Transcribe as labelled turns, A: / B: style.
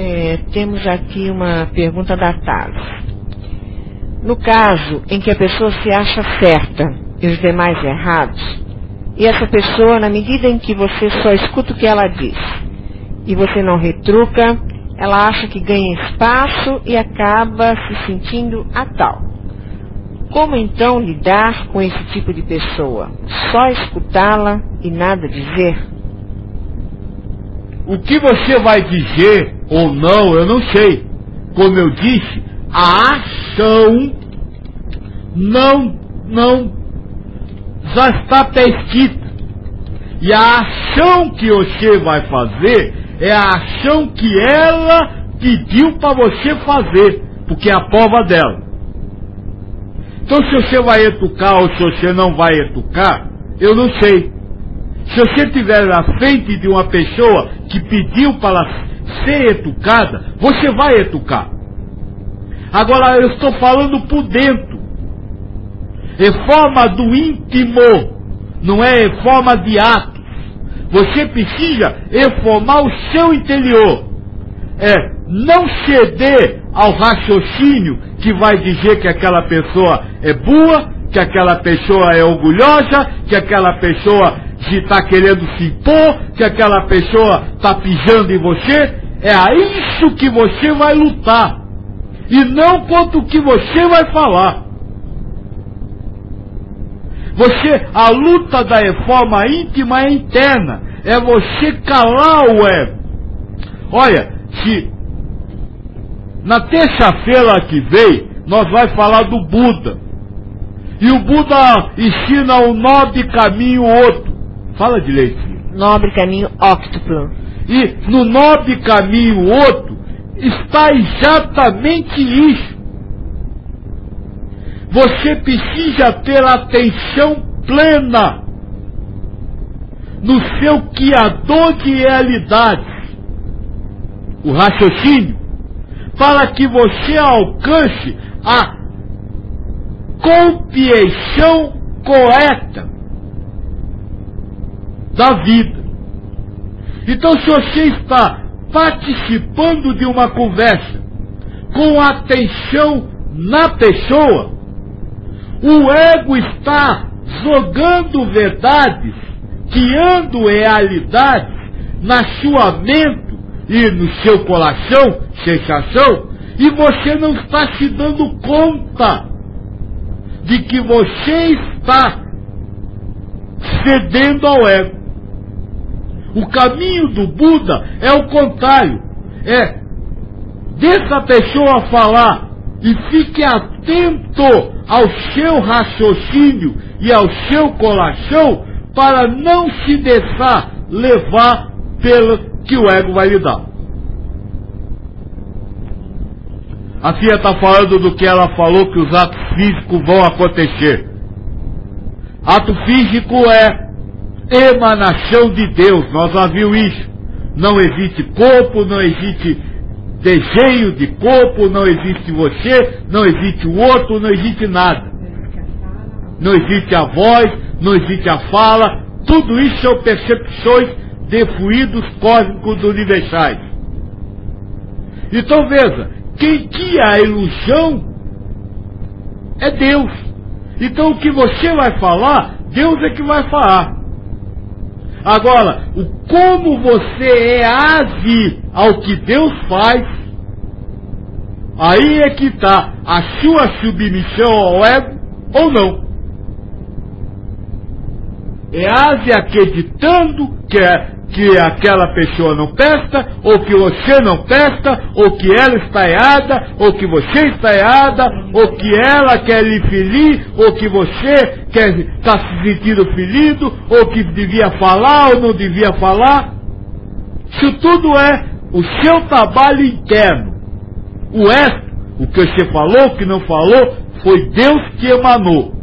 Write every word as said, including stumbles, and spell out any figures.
A: É, temos aqui uma pergunta da Thales. No caso em que a pessoa se acha certa e os demais errados, e essa pessoa, na medida em que você só escuta o que ela diz e você não retruca, ela acha que ganha espaço e acaba se sentindo a tal. Como então lidar com esse tipo de pessoa? Só escutá-la e nada dizer?
B: O que você vai dizer ou não, eu não sei. Como eu disse, a ação não, não já está prescrita. E a ação que você vai fazer é a ação que ela pediu para você fazer, porque é a prova dela. Então, se você vai educar ou se você não vai educar, eu não sei. Se você estiver na frente de uma pessoa que pediu para ser educada, você vai educar. Agora, eu estou falando por dentro. Reforma do íntimo, não é reforma de atos. Você precisa reformar o seu interior. É não ceder ao raciocínio que vai dizer que aquela pessoa é boa, que aquela pessoa é orgulhosa, que aquela pessoa está querendo se impor, que aquela pessoa está pisando em você. É a isso que você vai lutar, e não contra o que você vai falar. Você, a luta da reforma íntima é interna, é você calar o ego. Olha, se na terça-feira que vem nós vamos falar do Buda, e o Buda ensina o nobre caminho outro. Fala direito.
A: Nobre caminho óctuplo.
B: E no nobre caminho outro está exatamente isso. Você precisa ter atenção plena no seu criador de realidades, o raciocínio, para que você alcance a compreensão correta da vida. Então, se você está participando de uma conversa com atenção na pessoa, o ego está jogando verdades, criando realidades na sua mente e no seu coração, sensação, e você não está se dando conta de que você está cedendo ao ego. O caminho do Buda é o contrário. É deixa a pessoa falar e fique atento ao seu raciocínio e ao seu coração para não se deixar levar pelo que o ego vai lhe dar. A Tia está falando do que ela falou, que os atos físicos vão acontecer. Ato físico é emanação de Deus, nós já vimos isso. Não existe corpo, não existe desejo de corpo, não existe você, não existe o outro, não existe nada. Não existe a voz, não existe a fala, tudo isso são percepções de fluidos cósmicos universais. Então veja, quem cria a ilusão é Deus. Então o que você vai falar, Deus é que vai falar. Agora, o como você reage ao que Deus faz, aí é que está a sua submissão ao ego ou não. Reage acreditando que, é, que aquela pessoa não presta, ou que você não presta, ou que ela está errada, ou que você está errada, ou que ela quer lhe ferir, ou que você quer está se sentindo ferido, ou que devia falar ou não devia falar. Isso tudo é o seu trabalho interno. O resto, o que você falou, o que não falou, foi Deus que emanou.